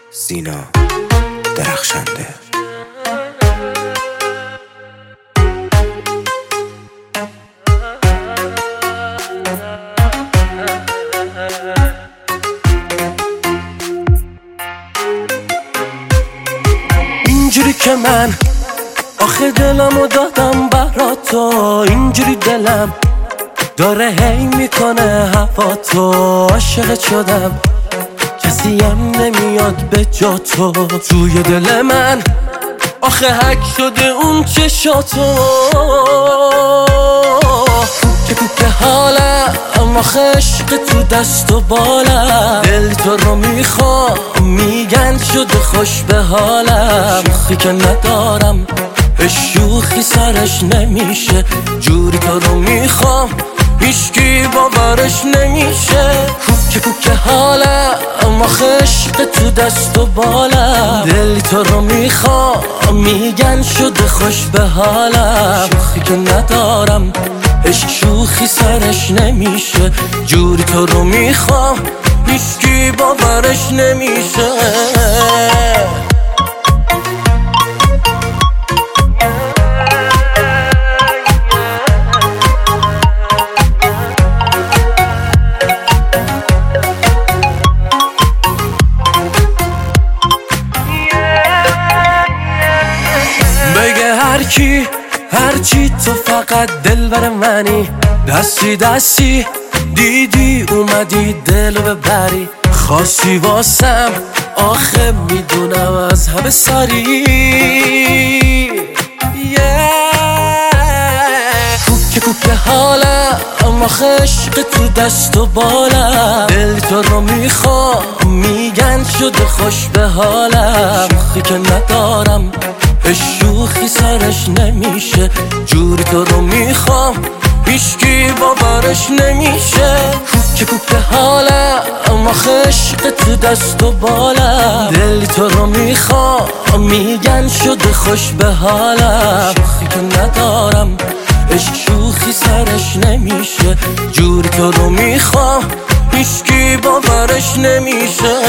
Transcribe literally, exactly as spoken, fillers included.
سینا درخشنده. اینجوری که من آخه دلمو دادم برات تو، اینجوری دلم داره هی میکنه هوا تو. عاشقت شدم کسی هم نمیاد به جا تو، توی دل من آخه حک شده اون چشاتو. که کوکه حالم آخه عشق تو دست و بالم، دل تو رو میخوام میگن شده خوش به حالم. شوخی که ندارم شوخی سرش نمیشه، جوری تو رو میخوام هیچکی باورش نمیشه. کوکه کوکه حالم آخه عشق تو دست و بالم، دل تو رو میخوام میگن شده خوش به حالم. شوخی که ندارم عشق شوخی سرش نمیشه، جوری تو رو میخوام هیچکی باورش نمیشه. بگه هر کی هر چی تو فقط دلبر منی، دستی دستی دیدی اومدی دلو ببری. خاصی واسم آخه میدونم از همه سری کوکه کوکه حالم آخه عشق تو دست و بالم، دل تو رو میخوام میگن شده خوش به حالم. شوخی که ندارم شوخی سرش نمیشه، جوری تو رو میخوام هیچکی باورش نمیشه. کوکه کوکه حالم آخه عشق تو دست و بالم، دل تو رو میخوام میگن شده خوش به حالم. شوخی که ندارم عشق شوخی سرش نمیشه، جوری تو رو میخوام هیچکی باورش نمیشه.